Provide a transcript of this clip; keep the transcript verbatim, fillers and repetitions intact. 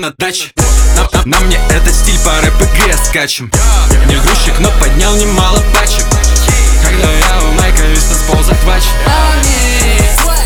на даче. На, на мне это стиль по рэп-игре скачем. Не грузчик, но поднял немало пачек. Когда я у Майка вис танцпол захвачен.